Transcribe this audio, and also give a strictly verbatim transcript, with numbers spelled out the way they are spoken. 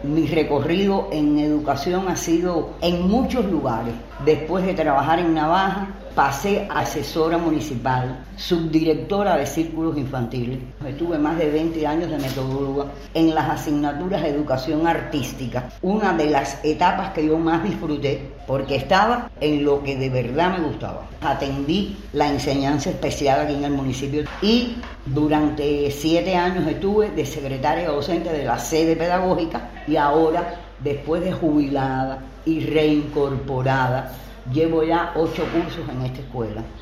Mi recorrido en educación ha sido en muchos lugares. Después de trabajar en Navaja, pasé a asesora municipal, subdirectora de círculos infantiles. Estuve más de veinte años de metodóloga en las asignaturas de educación artística, una de las etapas que yo más disfruté porque estaba en lo que de verdad me gustaba. Atendí la enseñanza especial aquí en el municipio y durante siete años estuve de secretaria docente de la sede pedagógica y ahora, después de jubilada y reincorporada, llevo ya ocho cursos en esta escuela.